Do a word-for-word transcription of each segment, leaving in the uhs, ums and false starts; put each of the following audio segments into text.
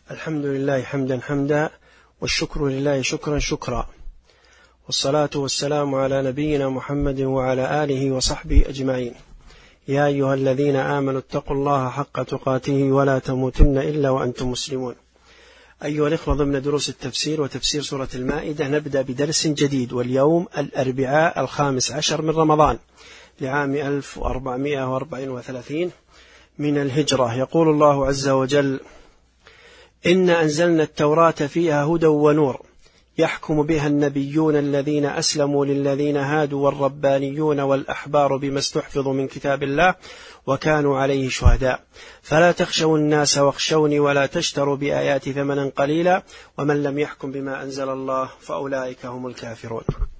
الحمد لله حمدا حمدا، والشكر لله شكرا شكرا، والصلاة والسلام على نبينا محمد وعلى آله وصحبه أجمعين. يا أيها الذين آمنوا اتقوا الله حق تقاته ولا تموتن إلا وأنتم مسلمون. أيها الإخوة، ضمن دروس التفسير وتفسير سورة المائدة نبدأ بدرس جديد، واليوم الأربعاء الخامس عشر من رمضان لعام ألف وأربعمائة وأربعة وثلاثين من الهجرة. يقول الله عز وجل: إنا أنزلنا التوراة فيها هدى ونور يحكم بها النبيون الذين أسلموا للذين هادوا والربانيون والأحبار بما استحفظوا من كتاب الله وكانوا عليه شهداء فلا تخشوا الناس واخشوني ولا تشتروا بآياتي ثمنا قليلا ومن لم يحكم بما أنزل الله فأولئك هم الكافرون.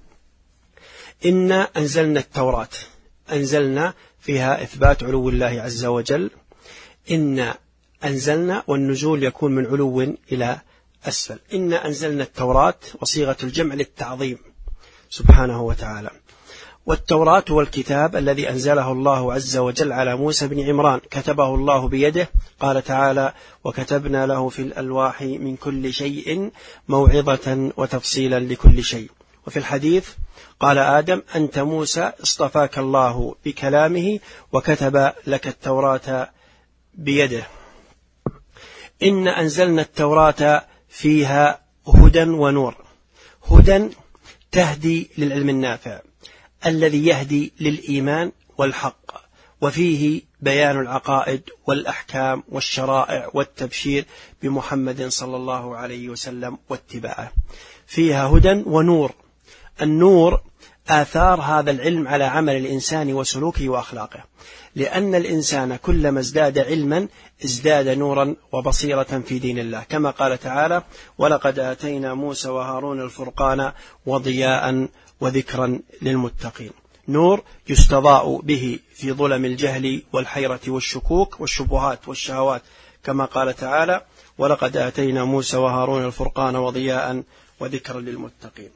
إنا أنزلنا التوراة، أنزلنا فيها إثبات علو الله عز وجل. إنا أنزلنا، والنزول يكون من علو إلى أسفل. إنا أنزلنا التوراة، وصيغة الجمع للتعظيم سبحانه وتعالى. والتوراة هو الكتاب الذي أنزله الله عز وجل على موسى بن عمران، كتبه الله بيده. قال تعالى: وكتبنا له في الألواح من كل شيء موعظة وتفصيلا لكل شيء. وفي الحديث قال آدم: أنت موسى اصطفاك الله بكلامه وكتب لك التوراة بيده. إن أنزلنا التوراة فيها هدى ونور. هدى تهدي للعلم النافع الذي يهدي للإيمان والحق، وفيه بيان العقائد والأحكام والشرائع والتبشير بمحمد صلى الله عليه وسلم واتباعه. فيها هدى ونور. النور آثار هذا العلم على عمل الإنسان وسلوكه وأخلاقه، لأن الإنسان كلما ازداد علما ازداد نورا وبصيرة في دين الله، كما قال تعالى: ولقد آتينا موسى وهارون الفرقان وضياء وذكرا للمتقين. نور يستضاء به في ظلم الجهل والحيرة والشكوك والشبهات والشهوات، كما قال تعالى: ولقد آتينا موسى وهارون الفرقان وضياء وذكرا للمتقين.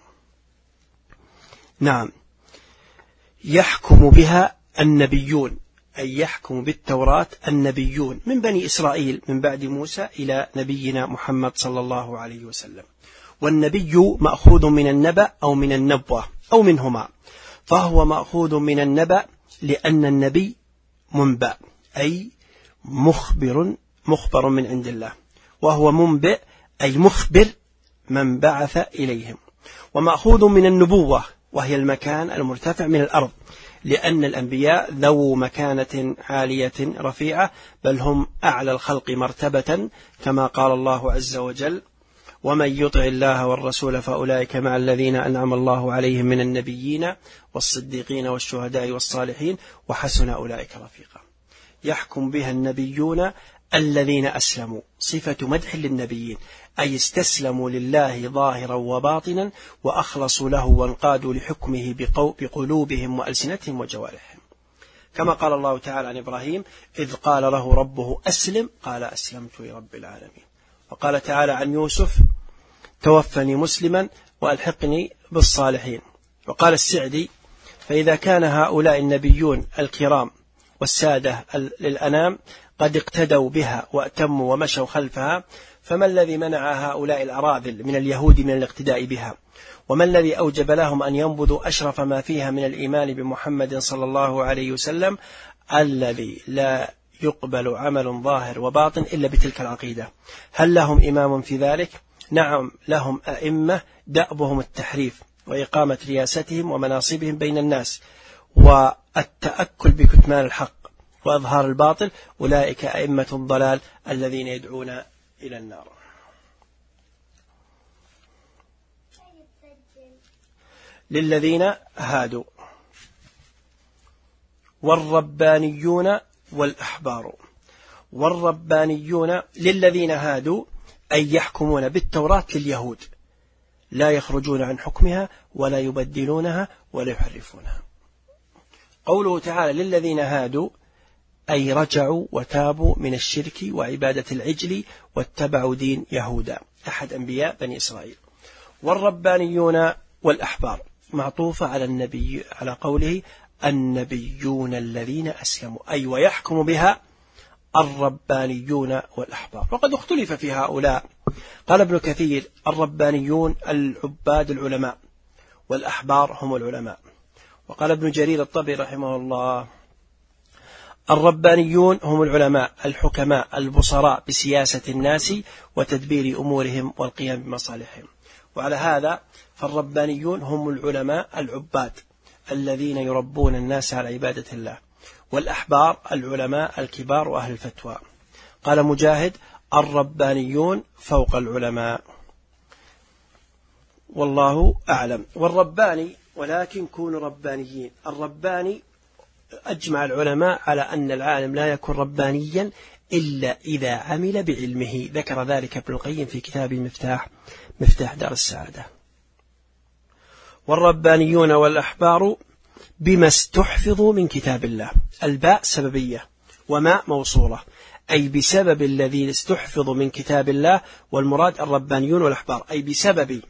نعم، يحكم بها النبيون، أي يحكم بالتوراة النبيون من بني إسرائيل من بعد موسى إلى نبينا محمد صلى الله عليه وسلم. والنبي مأخوذ من النبأ أو من النبوة أو منهما، فهو مأخوذ من النبأ لأن النبي منبأ، أي مخبر مخبر من عند الله، وهو منبئ أي مخبر من بعث إليهم. ومأخوذ من النبوة، وهي المكان المرتفع من الأرض، لأن الأنبياء ذو مكانة عالية رفيعة، بل هم أعلى الخلق مرتبة، كما قال الله عز وجل: ومن يطع الله والرسول فأولئك مع الذين أنعم الله عليهم من النبيين والصديقين والشهداء والصالحين وحسن أولئك رفيقا. يحكم بها النبيون الذين أسلموا، صفة مدح للنبيين، أي استسلموا لله ظاهرا وباطنا وأخلصوا له وانقادوا لحكمه بقلوبهم وألسنتهم وجوارحهم، كما قال الله تعالى عن إبراهيم: إذ قال له ربه أسلم قال أسلمت لرب العالمين. وقال تعالى عن يوسف: توفني مسلما وألحقني بالصالحين. وقال السعدي: فإذا كان هؤلاء النبيون الكرام والسادة للأنام قد اقتدوا بها وأتموا ومشوا خلفها، فما الذي منع هؤلاء الأراذل من اليهود من الاقتداء بها؟ وما الذي أوجب لهم أن ينبذوا أشرف ما فيها من الإيمان بمحمد صلى الله عليه وسلم، الذي لا يقبل عمل ظاهر وباطن إلا بتلك العقيدة؟ هل لهم إمام في ذلك؟ نعم، لهم أئمة دأبهم التحريف وإقامة رياستهم ومناصبهم بين الناس والتأكل بكتمان الحق وإظهار الباطل. أولئك أئمة الضلال الذين يدعون إلى النار. للذين هادوا والربانيون والأحبار. والربانيون للذين هادوا أي يحكمون بالتوراة لليهود، لا يخرجون عن حكمها ولا يبدلونها ولا يحرفونها. قوله تعالى للذين هادوا أي رجعوا وتابوا من الشرك وعبادة العجل واتبعوا دين يهوذا أحد أنبياء بني إسرائيل. والربانيون والأحبار معطوفة على النبي، على قوله النبيون الذين أسلموا، أي ويحكم بها الربانيون والأحبار. وقد اختلف في هؤلاء. قال ابن كثير: الربانيون العباد العلماء، والأحبار هم العلماء. وقال ابن جرير الطبري رحمه الله: الربانيون هم العلماء الحكماء البصراء بسياسة الناس وتدبير أمورهم والقيام بمصالحهم. وعلى هذا فالربانيون هم العلماء العباد الذين يربون الناس على عبادة الله، والأحبار العلماء الكبار وأهل الفتوى. قال مجاهد: الربانيون فوق العلماء. والله أعلم. والرباني، ولكن كونوا ربانيين. الرباني أجمع العلماء على أن العالم لا يكون ربانيا إلا إذا عمل بعلمه. ذكر ذلك ابن القيم في كتاب مفتاح مفتاح دار السعادة. والربانيون والأحبار بما استحفظوا من كتاب الله. الباء سببية وما موصولة، أي بسبب الذي استحفظوا من كتاب الله. والمراد الربانيون والأحبار أي بسبب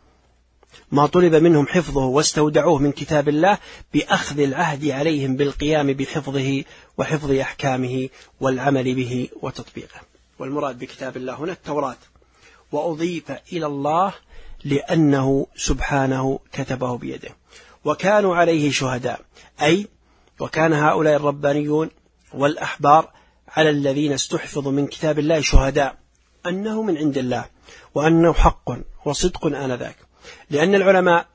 ما طلب منهم حفظه واستودعوه من كتاب الله، بأخذ العهد عليهم بالقيام بحفظه وحفظ أحكامه والعمل به وتطبيقه. والمراد بكتاب الله هنا التوراة، وأضيف إلى الله لأنه سبحانه كتبه بيده. وكانوا عليه شهداء، أي وكان هؤلاء الربانيون والأحبار على الذين استحفظوا من كتاب الله شهداء أنه من عند الله وأنه حق وصدق آنذاك، لأن العلماء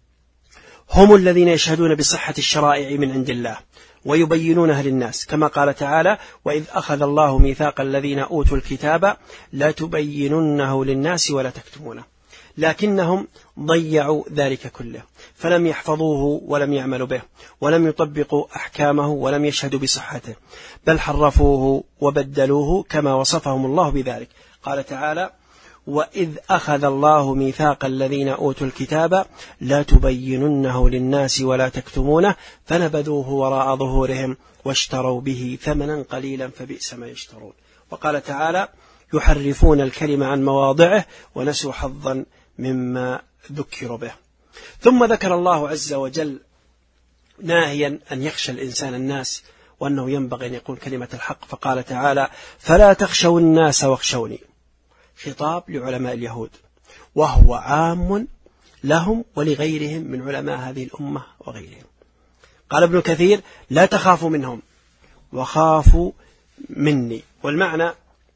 هم الذين يشهدون بصحة الشرائع من عند الله ويبينونها للناس، كما قال تعالى: وإذ أخذ الله ميثاق الذين أوتوا الكتاب لا تبيننه للناس ولا تكتمونه. لكنهم ضيعوا ذلك كله، فلم يحفظوه ولم يعملوا به ولم يطبقوا أحكامه ولم يشهدوا بصحته، بل حرفوه وبدلوه كما وصفهم الله بذلك. قال تعالى: وإذ أخذ الله ميثاق الذين أوتوا الكتاب لا تبيننه للناس ولا تكتمونه فنبذوه وراء ظهورهم واشتروا به ثمنا قليلا فبئس ما يشترون. وقال تعالى: يحرفون الكلمة عن مواضعه ونسوا حظا مما ذكروا به. ثم ذكر الله عز وجل ناهيا أن يخشى الإنسان الناس وأنه ينبغي أن يقول كلمة الحق، فقال تعالى: فلا تخشوا الناس واخشوني، خطاب لعلماء اليهود، وهو عام لهم ولغيرهم من علماء هذه الأمة وغيرهم. قال ابن كثير: لا تخافوا منهم وخافوا مني. والمعنى: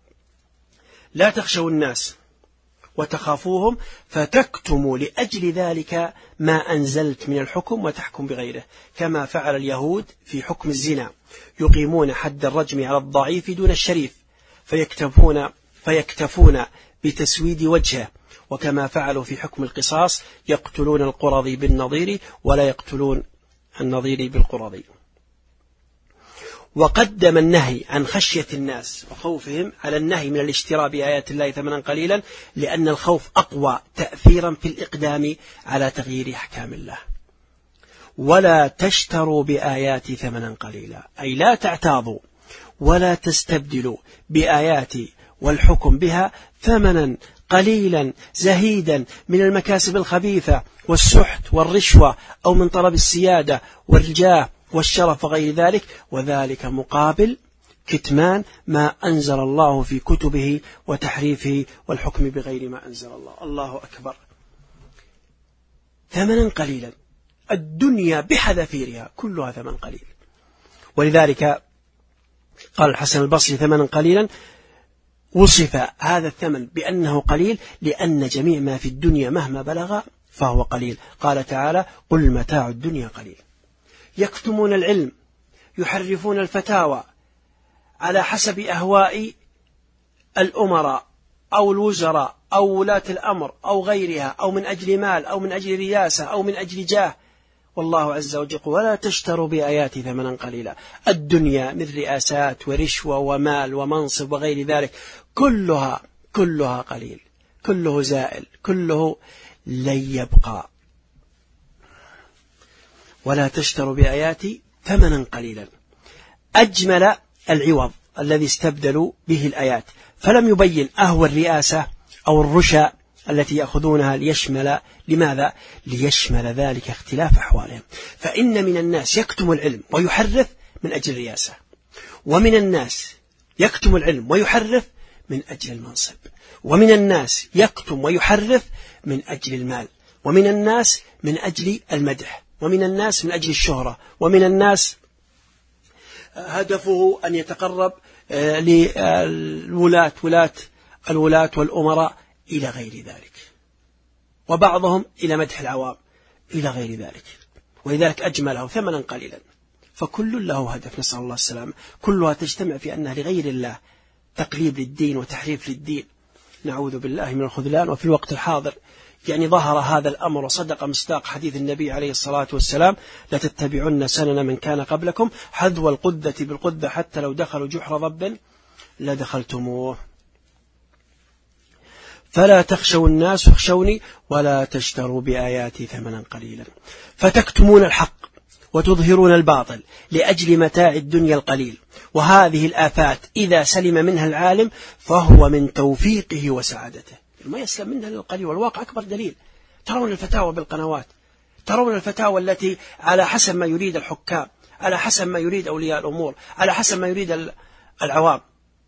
لا تخشوا الناس وتخافوهم فتكتموا لأجل ذلك ما أنزلت من الحكم وتحكم بغيره، كما فعل اليهود في حكم الزنا، يقيمون حد الرجم على الضعيف دون الشريف فيكتفون, فيكتفون بتسويد وجهه، وكما فعلوا في حكم القصاص يقتلون القرضي بالنظير ولا يقتلون النظير بالقرضي. وقدم النهي عن خشية الناس وخوفهم على النهي من الاشتراء بآيات الله ثمنا قليلا، لأن الخوف أقوى تأثيرا في الإقدام على تغيير أحكام الله. ولا تشتروا بآياتي ثمنا قليلا، أي لا تعتاضوا ولا تستبدلوا بآياتي والحكم بها ثمنا قليلا زهيدا من المكاسب الخبيثة والسحت والرشوة، أو من طلب السيادة والجاه والشرف وغير ذلك، وذلك مقابل كتمان ما أنزل الله في كتبه وتحريفه والحكم بغير ما أنزل الله. الله أكبر. ثمنا قليلا، الدنيا بحذافيرها كلها ثمن قليل. ولذلك قال الحسن البصري: ثمنا قليلا، وصف هذا الثمن بأنه قليل لأن جميع ما في الدنيا مهما بلغ فهو قليل. قال تعالى: قل متاع الدنيا قليل. يكتمون العلم، يحرفون الفتاوى على حسب أهواء الأمراء أو الوزراء أو ولاة الأمر أو غيرها، أو من أجل مال أو من أجل رياسة أو من أجل جاه. والله عز وجل يقول: ولا تشتروا بآياتي ثمنا قليلا. الدنيا من رئاسات ورشوة ومال ومنصب وغير ذلك كلها كلها قليل، كله زائل، كله لن يبقى. ولا تشتروا بآياتي ثمنا قليلا. أجمل العوض الذي استبدلوا به الآيات، فلم يبين أهو الرئاسة أو الرشا التي يأخذونها ليشمل لماذا؟ ليشمل ذلك اختلاف أحوالهم. فإن من الناس يكتم العلم ويحرف من أجل الرئاسة، ومن الناس يكتم العلم ويحرف من أجل المنصب، ومن الناس يكتم ويحرف من أجل المال، ومن الناس من أجل المدح، ومن الناس من أجل الشهرة، ومن الناس هدفه أن يتقرب للولاة ولاة الولاة والأمراء إلى غير ذلك، وبعضهم إلى مدح العوام إلى غير ذلك، ولذلك أجمله ثمنا قليلا. فكل له هدف، نسأل الله السلامة، كلها تجتمع في أنها لغير الله، تقليب للدين وتحريف للدين، نعوذ بالله من الخذلان. وفي الوقت الحاضر يعني ظهر هذا الأمر، وصدق مصداق حديث النبي عليه الصلاة والسلام: لتتبعن سنن من كان قبلكم حذو القذة بالقذة حتى لو دخلوا جحر ضب لدخلتموه. فلا تخشوا الناس واخشوني ولا تشتروا بآياتي ثمنا قليلا. فتكتمون الحق وتظهرون الباطل لأجل متاع الدنيا القليل، وهذه الآفات إذا سلم منها العالم فهو من توفيقه وسعادته. ما يسلم منها للقليل، والواقع أكبر دليل. ترون الفتاوى بالقنوات، ترون الفتاوى التي على حسب ما يريد الحكام، على حسب ما يريد أولياء الأمور، على حسب ما يريد العوام،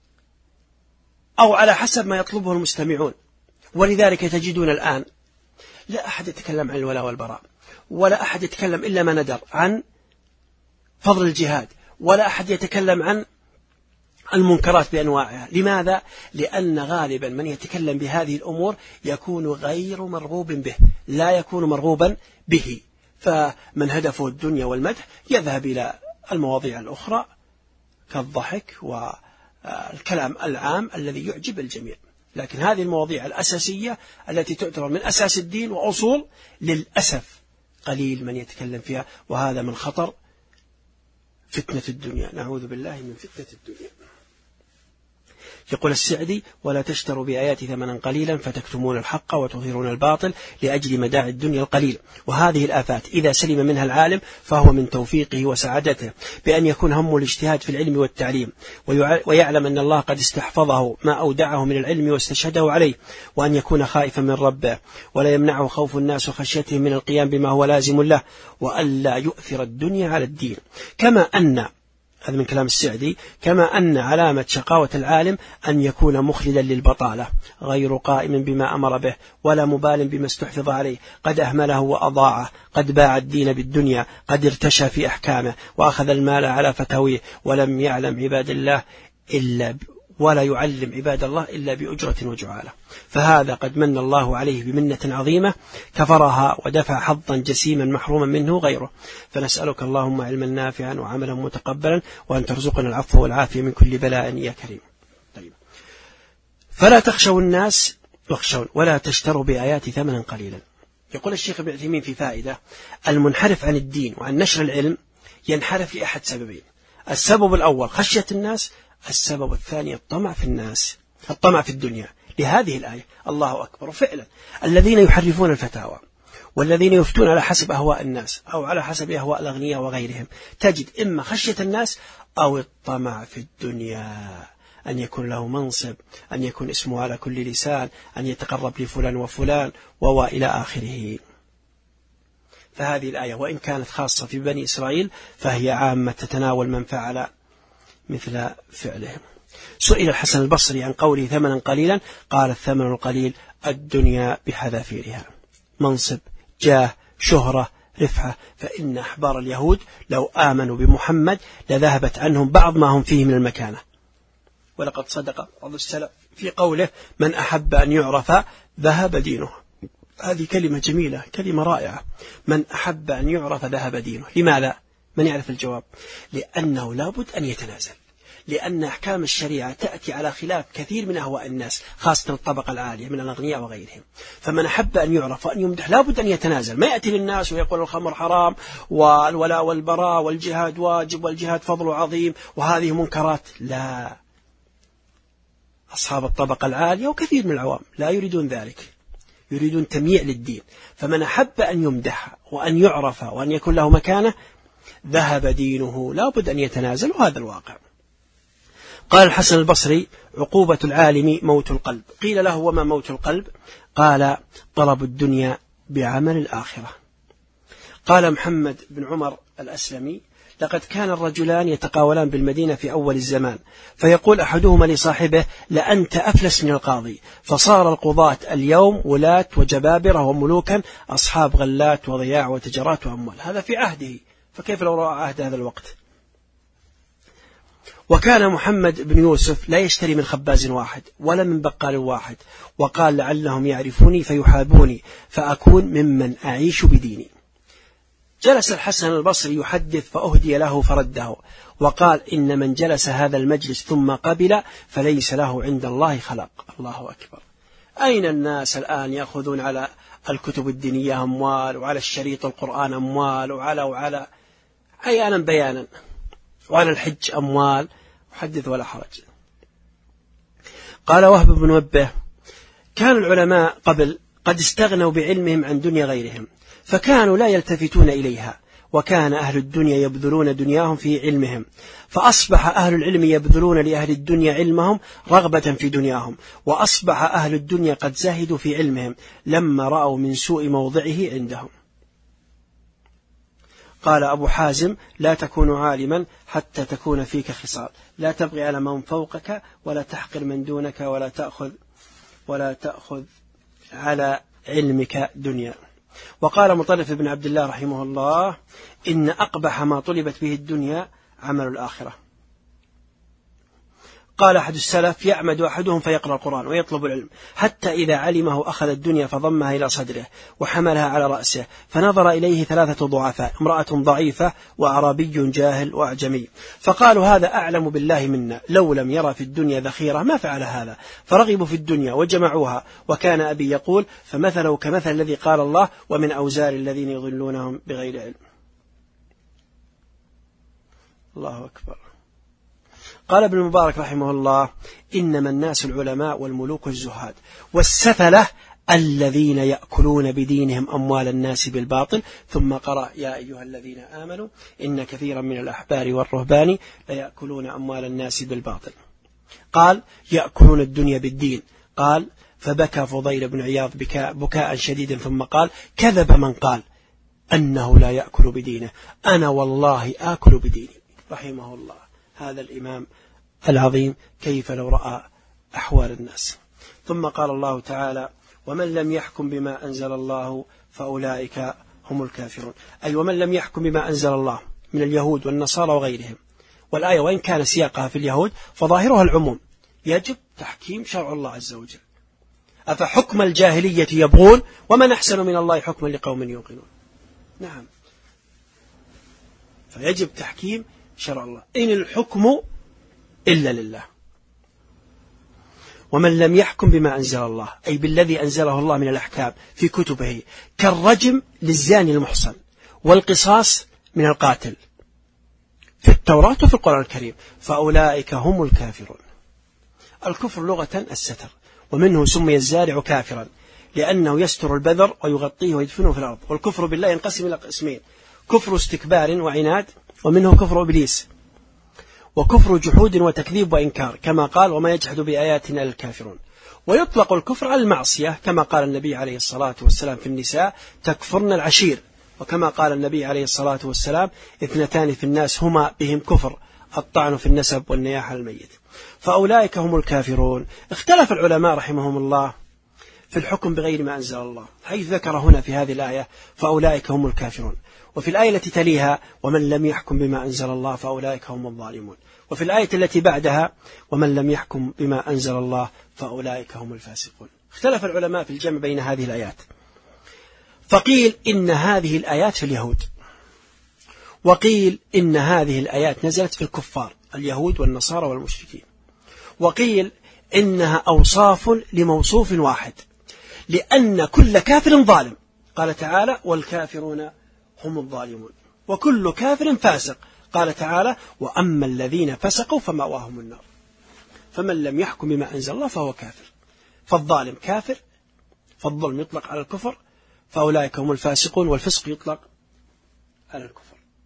أو على حسب ما يطلبه المستمعون. ولذلك تجدون الآن لا أحد يتكلم عن الولاء والبراء، ولا أحد يتكلم إلا ما ندر عن فضل الجهاد، ولا أحد يتكلم عن المنكرات بأنواعها. لماذا؟ لأن غالبا من يتكلم بهذه الأمور يكون غير مرغوب به، لا يكون مرغوبا به. فمن هدفه الدنيا والمدح يذهب إلى المواضيع الأخرى كالضحك والكلام العام الذي يعجب الجميع. لكن هذه المواضيع الأساسية التي تعتبر من أساس الدين وأصول، للأسف قليل من يتكلم فيها، وهذا من خطر فتنة الدنيا، نعوذ بالله من فتنة الدنيا. يقول السعدي: ولا تشتروا بآياتي ثمنا قليلا فتكتمون الحق وتظهرون الباطل لأجل مداع الدنيا القليل، وهذه الآفات إذا سلم منها العالم فهو من توفيقه وسعادته، بأن يكون همه الاجتهاد في العلم والتعليم، ويعلم أن الله قد استحفظه ما أودعه من العلم واستشهده عليه، وأن يكون خائفا من ربه، ولا يمنعه خوف الناس وخشيته من القيام بما هو لازم له، وألا يؤثر الدنيا على الدين. كما أن هذا من كلام السعدي: كما أن علامة شقاوة العالم أن يكون مخلدا للبطالة، غير قائم بما أمر به، ولا مبال بما استحفظ عليه، قد أهمله وأضاعه، قد باع الدين بالدنيا، قد ارتشى في أحكامه، وأخذ المال على فتاويه، ولم يعلم عباد الله إلا ب... ولا يعلم عباد الله إلا بأجرة وجعالة. فهذا قد من الله عليه بمنة عظيمة كفرها ودفع حظا جسيما محروما منه غيره. فنسألك اللهم علما نافعا وعملا متقبلا، وأن ترزقنا العفو والعافية من كل بلاء يا كريم. طيب. فلا تخشوا الناس واخشون ولا تشتروا بآياتي ثمنا قليلا. يقول الشيخ ابن عثيمين في فائدة: المنحرف عن الدين وعن نشر العلم ينحرف لأحد سببين: السبب الأول خشية الناس، السبب الثاني الطمع في الناس، الطمع في الدنيا. لهذه الآية الله أكبر. فعلا الذين يحرفون الفتاوى والذين يفتون على حسب أهواء الناس أو على حسب أهواء الأغنياء وغيرهم، تجد إما خشية الناس أو الطمع في الدنيا، أن يكون له منصب، أن يكون اسمه على كل لسان، أن يتقرب لفلان وفلان وإلى آخره. فهذه الآية وإن كانت خاصة في بني إسرائيل فهي عامة تتناول من فعل مثل فعلهم. سئل الحسن البصري عن قوله ثمنا قليلا، قال: الثمن القليل الدنيا بحذافيرها، منصب، جاه، شهرة، رفعة. فإن أحبار اليهود لو آمنوا بمحمد لذهبت عنهم بعض ما هم فيه من المكانة. ولقد صدق بعض السلف في قوله: من أحب أن يعرف ذهب دينه. هذه كلمة جميلة، كلمة رائعة. من أحب أن يعرف ذهب دينه. لماذا؟ من يعرف الجواب؟ لأنه لابد أن يتنازل، لأن أحكام الشريعة تأتي على خلاف كثير من أهواء الناس، خاصة الطبقة العالية من الأغنياء وغيرهم. فمن أحب أن يعرف وأن يمدح لابد أن يتنازل، ما يأتي للناس ويقول الخمر حرام والولاء والبراء والجهاد واجب والجهاد فضل عظيم وهذه منكرات. لا، أصحاب الطبقة العالية وكثير من العوام لا يريدون ذلك، يريدون تمييع للدين. فمن أحب أن يمدح وأن يعرف وأن يكون له مكانة ذهب دينه، لا بد أن يتنازل، وهذا الواقع. قال الحسن البصري: عقوبة العالم موت القلب. قيل له: وما موت القلب؟ قال: طلب الدنيا بعمل الآخرة. قال محمد بن عمر الأسلمي: لقد كان الرجلان يتقاولان بالمدينة في أول الزمان، فيقول أحدهما لصاحبه: لأنت أفلس من القاضي. فصار القضاة اليوم ولاة وجبابرة وملوكا أصحاب غلات وضياع وتجارات وأموال. هذا في عهده، فكيف لو رأى عهد هذا الوقت؟ وكان محمد بن يوسف لا يشتري من خباز واحد ولا من بقال واحد، وقال: لعلهم يعرفوني فيحابوني فأكون ممن أعيش بديني. جلس الحسن البصري يحدث فأهدي له فرده، وقال: إن من جلس هذا المجلس ثم قبل فليس له عند الله خلق. الله أكبر. أين الناس الآن يأخذون على الكتب الدينية أموال، وعلى الشريط القرآن أموال، وعلى وعلى عيانا بيانا، وعلى الحج أموال، وحدث ولا حرج. قال وهب بن منبه: كان العلماء قبل قد استغنوا بعلمهم عن دنيا غيرهم، فكانوا لا يلتفتون إليها، وكان أهل الدنيا يبذلون دنياهم في علمهم، فأصبح أهل العلم يبذلون لأهل الدنيا علمهم رغبة في دنياهم، وأصبح أهل الدنيا قد زهدوا في علمهم لما رأوا من سوء موضعه عندهم. قال أبو حازم: لا تكون عالما حتى تكون فيك خصال، لا تبغي على من فوقك ولا تحقر من دونك ولا تأخذ ولا تأخذ على علمك دنيا. وقال مطرف بن عبد الله رحمه الله: إن أقبح ما طلبت به الدنيا عمل الآخرة. قال أحد السلف: يعمد أحدهم فيقرأ القرآن ويطلب العلم، حتى إذا علمه أخذ الدنيا فضمها إلى صدره وحملها على رأسه، فنظر إليه ثلاثة ضعفاء، امرأة ضعيفة وأعرابي جاهل وأعجمي، فقالوا: هذا أعلم بالله منا، لو لم يرى في الدنيا ذخيرة ما فعل هذا. فرغبوا في الدنيا وجمعوها. وكان أبي يقول: فمثله كمثل الذي قال الله: ومن أوزار الذين يضلونهم بغير علم. الله أكبر. قال ابن المبارك رحمه الله: إنما الناس العلماء والملوك الزهاد والسفلة الذين يأكلون بدينهم أموال الناس بالباطل. ثم قرأ: يا أيها الذين آمنوا إن كثيرا من الأحبار والرهبان ليأكلون أموال الناس بالباطل. قال: يأكلون الدنيا بالدين. قال: فبكى فضيل بن عياض بكاء, بكاء شديدا، ثم قال: كذب من قال أنه لا يأكل بدينه، أنا والله آكل بديني. رحمه الله. هذا الإمام العظيم كيف لو رأى أحوال الناس. ثم قال الله تعالى: ومن لم يحكم بما أنزل الله فأولئك هم الكافرون، أي ومن لم يحكم بما أنزل الله من اليهود والنصارى وغيرهم. والآية وإن كان سياقها في اليهود فظاهرها العموم، يجب تحكيم شرع الله عز وجل. أفحكم الجاهلية يبغون ومن أحسن من الله حكما لقوم يوقنون. نعم، فيجب تحكيم شرع الله، إن الحكم إلا لله. ومن لم يحكم بما أنزل الله، أي بالذي أنزله الله من الأحكام في كتبه، كالرجم للزاني المحصن، والقصاص من القاتل في التوراة وفي القرآن الكريم، فأولئك هم الكافرون. الكفر لغة الستر، ومنه سمي الزارع كافرا لأنه يستر البذر ويغطيه ويدفنه في الأرض. والكفر بالله ينقسم إلى قسمين: كفر استكبار وعناد، ومنه كفر إبليس، وكفر جحود وتكذيب وإنكار، كما قال: وما يجحد بآياتنا الكافرون. ويطلق الكفر على المعصية، كما قال النبي عليه الصلاة والسلام في النساء: تكفرن العشير. وكما قال النبي عليه الصلاة والسلام: اثنتان في الناس هما بهم كفر، الطعن في النسب والنياحة الميت. فأولئك هم الكافرون. اختلف العلماء رحمهم الله في الحكم بغير ما أنزل الله، حيث ذكر هنا في هذه الآية: فأولئك هم الكافرون، وفي الآية التي تليها: ومن لم يحكم بما أنزل الله فأولئك هم الظالمون، وفي الآية التي بعدها: ومن لم يحكم بما أنزل الله فأولئك هم الفاسقون. اختلف العلماء في الجمع بين هذه الآيات، فقيل إن هذه الآيات في اليهود، وقيل إن هذه الآيات نزلت في الكفار اليهود والنصارى والمشركين، وقيل إنها أوصاف لموصوف واحد، لأن كل كافر ظالم. قال تعالى: والكافرون هم الظالمون، وكل كافر فاسق. قال تعالى: وأما الذين فسقوا فمأواهم النار. فمن لم يحكم بما أنزل الله فهو كافر، فالظالم كافر، فالظلم يطلق على الكفر، فأولئك هم الفاسقون، والفسق يطلق على الكفر.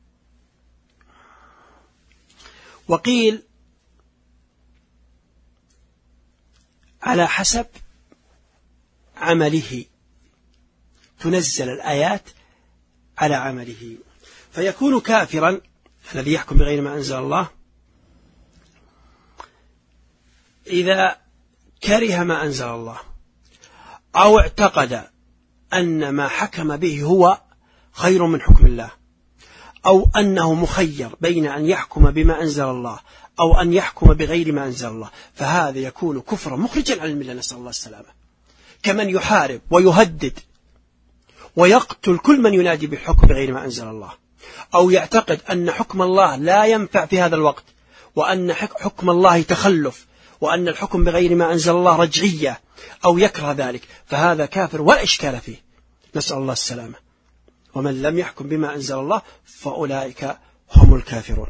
وقيل على حسب عمله تنزل الآيات على عمله، فيكون كافرا الذي يحكم بغير ما أنزل الله إذا كره ما أنزل الله أو اعتقد أن ما حكم به هو خير من حكم الله، أو أنه مخير بين أن يحكم بما أنزل الله أو أن يحكم بغير ما أنزل الله، فهذا يكون كفرا مخرجا عن الملة، نسأل الله السلامة، كمن يحارب ويهدد ويقتل كل من ينادي بالحكم بغير ما أنزل الله، أو يعتقد أن حكم الله لا ينفع في هذا الوقت، وأن حكم الله تخلف، وأن الحكم بغير ما أنزل الله رجعية، أو يكره ذلك، فهذا كافر ولا إشكال فيه، نسأل الله السلامة. ومن لم يحكم بما أنزل الله فأولئك هم الكافرون.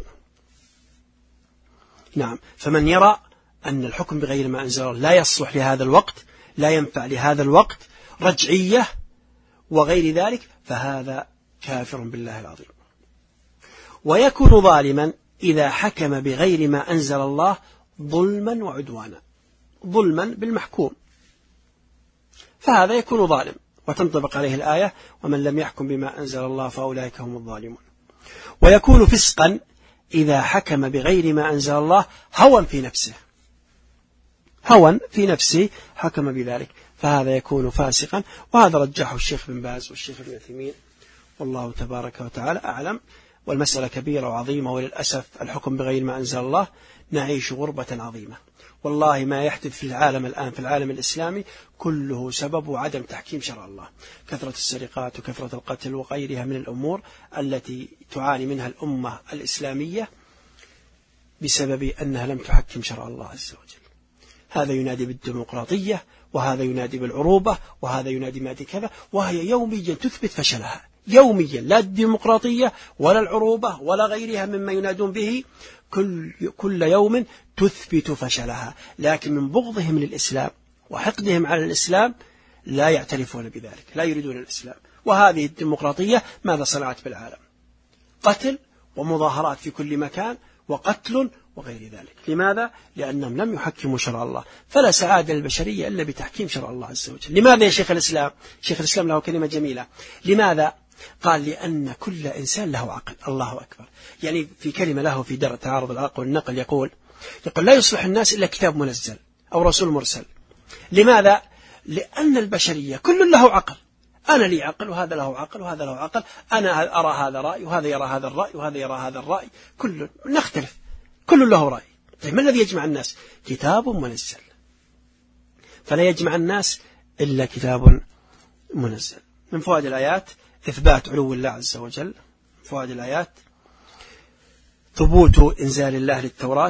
نعم، فمن يرى أن الحكم بغير ما أنزل الله لا يصلح لهذا الوقت، لا ينفع لهذا الوقت، رجعية وغير ذلك، فهذا كافر بالله العظيم. ويكون ظالما إذا حكم بغير ما أنزل الله ظلما وعدوانا، ظلما بالمحكوم، فهذا يكون ظالم، وتنطبق عليه الآية ومن لم يحكم بما أنزل الله فأولئك هم الظالمون. ويكون فسقا إذا حكم بغير ما أنزل الله هوى في نفسه، هوى في نفسه حكم بذلك، فهذا يكون فاسقا، وهذا رجحه الشيخ بن باز والشيخ ابن عثيمين، والله تبارك وتعالى أعلم. والمسألة كبيرة وعظيمة، وللأسف الحكم بغير ما أنزل الله نعيش غربة عظيمة. والله ما يحدث في العالم الآن في العالم الإسلامي كله سبب عدم تحكيم شرع الله، كثرة السرقات وكثرة القتل وغيرها من الأمور التي تعاني منها الأمة الإسلامية بسبب أنها لم تحكم شرع الله عز وجل. هذا ينادي بالديمقراطية، وهذا ينادي بالعروبة، وهذا ينادي مادي كذا، وهي يوميا تثبت فشلها، يوميا، لا الديمقراطية ولا العروبة ولا غيرها مما ينادون به، كل, كل يوم تثبت فشلها، لكن من بغضهم للإسلام وحقدهم على الإسلام لا يعترفون بذلك، لا يريدون الإسلام. وهذه الديمقراطية ماذا صنعت بالعالم؟ قتل ومظاهرات في كل مكان وقتل وغير ذلك. لماذا؟ لأنهم لم يحكموا شرع الله، فلا سعادة للبشرية إلا بتحكيم شرع الله عز وجل. لماذا يا شيخ الإسلام؟ شيخ الإسلام له كلمة جميلة، لماذا؟ قال لأن كل إنسان له عقل. الله أكبر. يعني في كلمة له في درء تعارض العقل والنقل يقول يقول لا يصلح الناس إلا كتاب منزل أو رسول مرسل. لماذا؟ لأن البشرية كل له عقل، أنا لي عقل وهذا له عقل وهذا له عقل، أنا أرى هذا رأي وهذا يرى هذا الرأي وهذا يرى هذا الرأي، كل نختلف، كل له رأي. طيب ما الذي يجمع الناس؟ كتاب منزل، فلا يجمع الناس إلا كتاب منزل. من فوائد الآيات إثبات علو الله عز وجل. فوائد الآيات ثبوت إنزال الله للتوراة.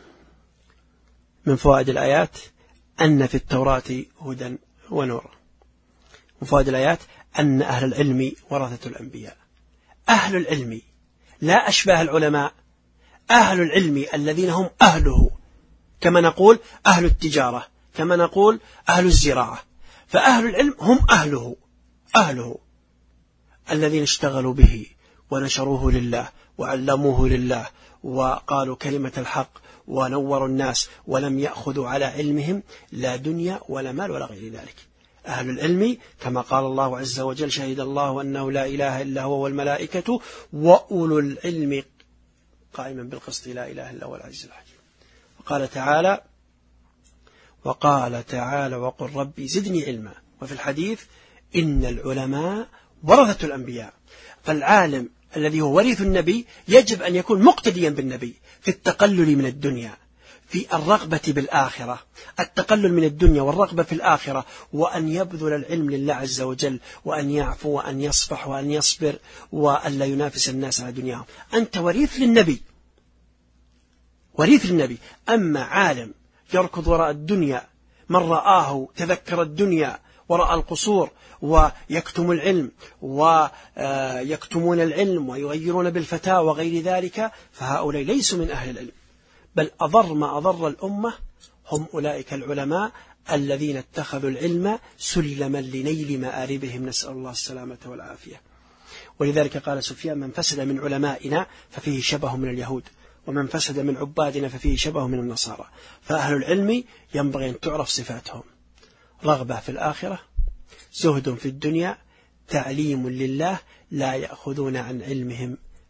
من فوائد الآيات أن في التوراة هدى ونور. من فوائد الآيات أن أهل العلم ورثة الأنبياء. أهل العلم لا أشباه العلماء، أهل العلم الذين هم أهله، كما نقول أهل التجارة، كما نقول أهل الزراعة، فأهل العلم هم أهله أهله الذين اشتغلوا به ونشروه لله وعلموه لله وقالوا كلمة الحق ونوروا الناس، ولم يأخذوا على علمهم لا دنيا ولا مال ولا غير ذلك. أهل العلم كما قال الله عز وجل شهد الله أنه لا إله إلا هو والملائكة وأولو العلم قائما بالقسط لا إله إلا هو العزيز الحكيم. وقال تعالى وقال تعالى وقل ربي زدني علما. وفي الحديث إن العلماء ورثة الأنبياء، فالعالم الذي هو ورث النبي يجب أن يكون مقتديا بالنبي في التقلل من الدنيا، في الرغبة بالآخرة، التقلل من الدنيا والرغبة في الآخرة، وأن يبذل العلم لله عز وجل، وأن يعفو وأن يصفح وأن يصبر، وأن لا ينافس الناس على دنياهم. أنت وريث للنبي، وريث للنبي. أما عالم يركض وراء الدنيا، من رآه تذكر الدنيا ورأى القصور، ويكتم العلم ويكتمون العلم ويغيرون بالفتاوى وغير ذلك، فهؤلاء ليسوا من أهل العلم، بل أضر ما أضر الأمة هم أولئك العلماء الذين اتخذوا العلم سلما لنيل مآربهم، نسأل الله السلامة والعافية. ولذلك قال سفيان من فسد من علمائنا ففيه شبه من اليهود، ومن فسد من عبادنا ففيه شبه من النصارى. فأهل العلم ينبغي أن تعرف صفاتهم: رغبة في الآخرة، زهد في الدنيا، تعليم لله، لا يأخذون عن علمهم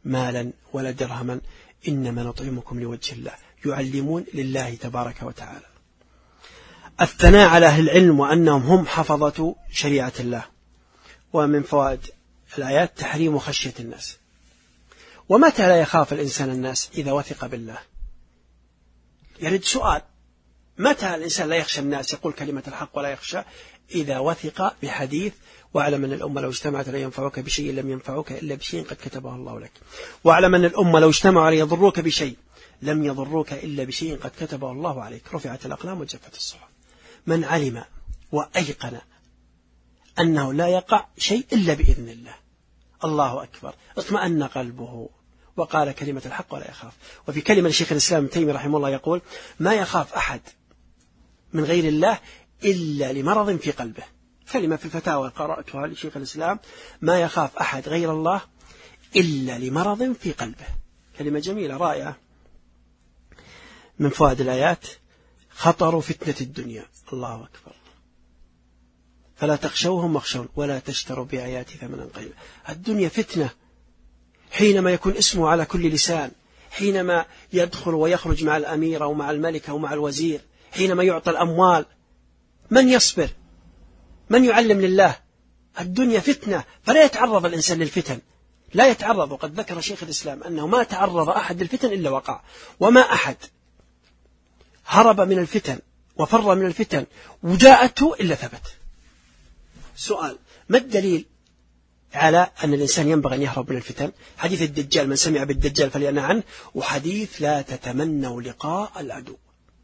مالا ولا درهما، إنما نطعمكم لوجه الله، يعلمون لله تبارك وتعالى. الثناء على أهل العلم وأنهم هم حفظة شريعة الله. ومن فوائد الآيات تحريم خشية الناس. ومتى لا يخاف الإنسان الناس؟ إذا وثق بالله. يرد سؤال: متى الإنسان لا يخشى الناس يقول كلمة الحق ولا يخشى؟ إذا وثق بحديث: واعلم أن الأمة لو اجتمعت لا ينفعك بشيء لم ينفعك إلا بشيء قد كتبه الله لك. واعلم أن الأمة لو اجتمعوا لا يضروك بشيء لم يضروك إلا بشيء قد كتبه الله عليك. رفعت الأقلام وجفت الصحف. من علم وأيقن أنه لا يقع شيء إلا بإذن الله، الله أكبر، اطمأن قلبه وقال كلمة الحق ولا يخاف. وفي كلمة لشيخ الإسلام ابن تيمية رحمه الله يقول: ما يخاف أحد من غير الله إلا لمرض في قلبه. كلمة في الفتاوى قرأتها لشيخ الإسلام: ما يخاف أحد غير الله إلا لمرض في قلبه. كلمة جميلة رائعة. من فوائد الآيات خطر فتنة الدنيا، الله أكبر، فلا تخشوهم واخشون ولا تشتروا بآياتي ثمنا قليلا. الدنيا فتنة، حينما يكون اسمه على كل لسان، حينما يدخل ويخرج مع الأمير أو مع الملك أو مع الوزير، حينما يعطى الأموال، من يصبر؟ من يعلم لله؟ الدنيا فتنة، فلا يتعرض الإنسان للفتن، لا يتعرض. وقد ذكر شيخ الإسلام أنه ما تعرض أحد للفتن إلا وقع، وما أحد هرب من الفتن وفر من الفتن وجاءته إلا ثبت. سؤال: ما الدليل على أن الإنسان ينبغي أن يهرب من الفتن؟ حديث الدجال: من سمع بالدجال فلينأ عنه، وحديث لا تتمنوا لقاء العدو.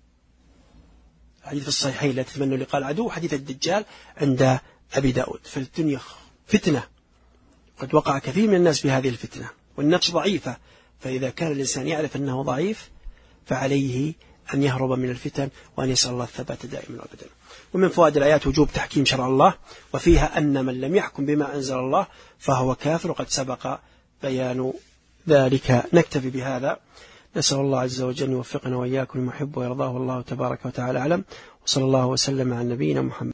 حديث الصحيحين لا تتمنوا لقاء العدو، وحديث الدجال عند أبي داود. فالدنيا فتنة، قد وقع كثير من الناس في هذه الفتنة، والنفس ضعيفة، فإذا كان الإنسان يعرف أنه ضعيف فعليه أن يهرب من الفتن وأن يسأل الله الثبات دائما وأبدا. ومن فوائد الآيات وجوب تحكيم شرع الله، وفيها أن من لم يحكم بما أنزل الله فهو كافر، وقد سبق بيان ذلك. نكتفي بهذا، نسأل الله عز وجل أن يوفقنا وإياكم لما يحب ويرضاه، والله تبارك وتعالى أعلم، وصلى الله وسلم على نبينا محمد.